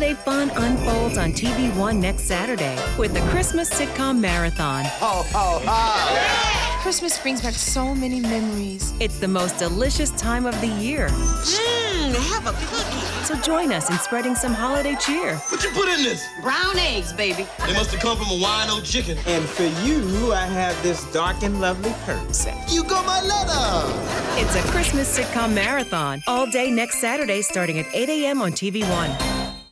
holiday fun unfolds on TV One next Saturday with the Christmas Sitcom Marathon. Ho, ho, ho! Christmas brings back so many memories. It's the most delicious time of the year. Have a cookie. So join us in spreading some holiday cheer. What you put in this? Brown eggs, baby. They must have come from a wino chicken. And for you, I have this dark and lovely perk set. You got my letter! It's a Christmas Sitcom Marathon all day next Saturday starting at 8 a.m. on TV One.